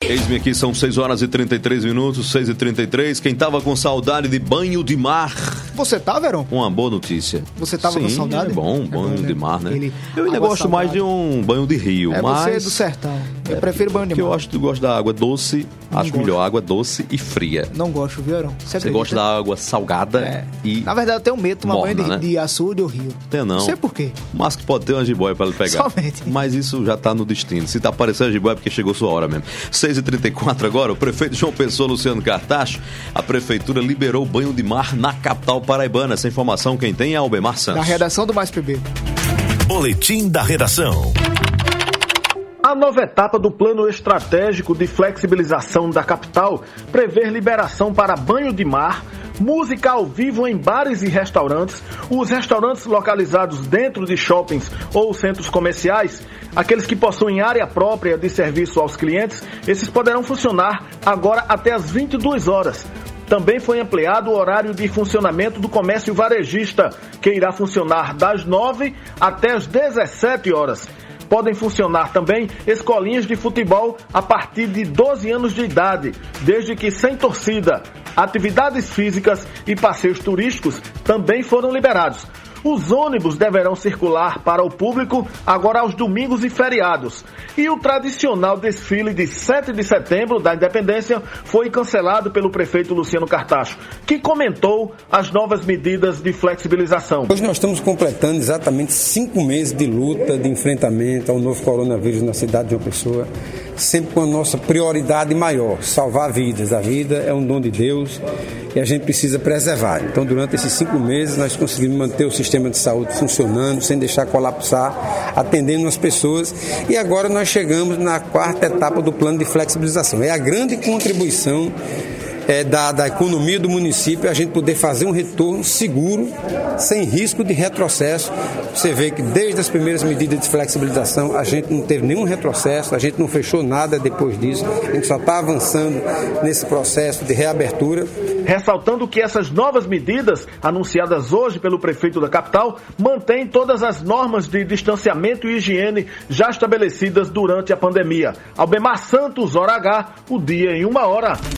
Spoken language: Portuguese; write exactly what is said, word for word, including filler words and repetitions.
Eis-me aqui, são seis horas e trinta e três minutos, seis e trinta e três. Quem tava com saudade de banho de mar? Você tá, Verão? Uma boa notícia. Você tava Sim, com saudade? É bom, é banho bom, né? de mar, né? Ele, eu ainda gosto saudade. mais de um banho de rio, é mas... você é do sertão. Eu é, prefiro banho de mar. Eu acho que eu gosto da água doce, não acho gosto. melhor água doce e fria. Não gosto, Verão. Você, você gosta da água salgada é. e Na verdade, eu tenho medo de tomar morna, banho de, né? de açude ou rio. Tem não. Não sei por quê. Mas que pode ter uma jiboia pra ele pegar. Somente. Mas isso já tá no destino. Se tá aparecendo a jiboia é porque chegou sua hora mesmo. seis e trinta e quatro agora, o prefeito João Pessoa, Luciano Cartacho, a prefeitura liberou banho de mar na capital paraibana. Essa informação quem tem é Albemar Santos. Da redação do Mais P B. Boletim da redação. A nova etapa do plano estratégico de flexibilização da capital prevê liberação para banho de mar, música ao vivo em bares e restaurantes, os restaurantes localizados dentro de shoppings ou centros comerciais, aqueles que possuem área própria de serviço aos clientes, esses poderão funcionar agora até às vinte e duas horas. Também foi ampliado o horário de funcionamento do comércio varejista, que irá funcionar das nove até as dezessete horas. Podem funcionar também escolinhas de futebol a partir de doze anos de idade, desde que sem torcida. Atividades físicas e passeios turísticos também foram liberados. Os ônibus deverão circular para o público agora aos domingos e feriados. E o tradicional desfile de sete de setembro da Independência foi cancelado pelo prefeito Luciano Cartacho, que comentou as novas medidas de flexibilização. Hoje nós estamos completando exatamente cinco meses de luta, de enfrentamento ao novo coronavírus na cidade de João Pessoa, sempre com a nossa prioridade maior, salvar vidas. A vida é um dom de Deus e a gente precisa preservar. Então, durante esses cinco meses, nós conseguimos manter o sistema de saúde funcionando, sem deixar colapsar, atendendo as pessoas. E agora nós chegamos na quarta etapa do plano de flexibilização. É a grande contribuição É, da, da economia do município, a gente poder fazer um retorno seguro, sem risco de retrocesso. Você vê que desde as primeiras medidas de flexibilização a gente não teve nenhum retrocesso, a gente não fechou nada depois disso, a gente só está avançando nesse processo de reabertura. Ressaltando que essas novas medidas, anunciadas hoje pelo prefeito da capital, mantêm todas as normas de distanciamento e higiene já estabelecidas durante a pandemia. Albemar Santos, hora H, o dia em uma hora.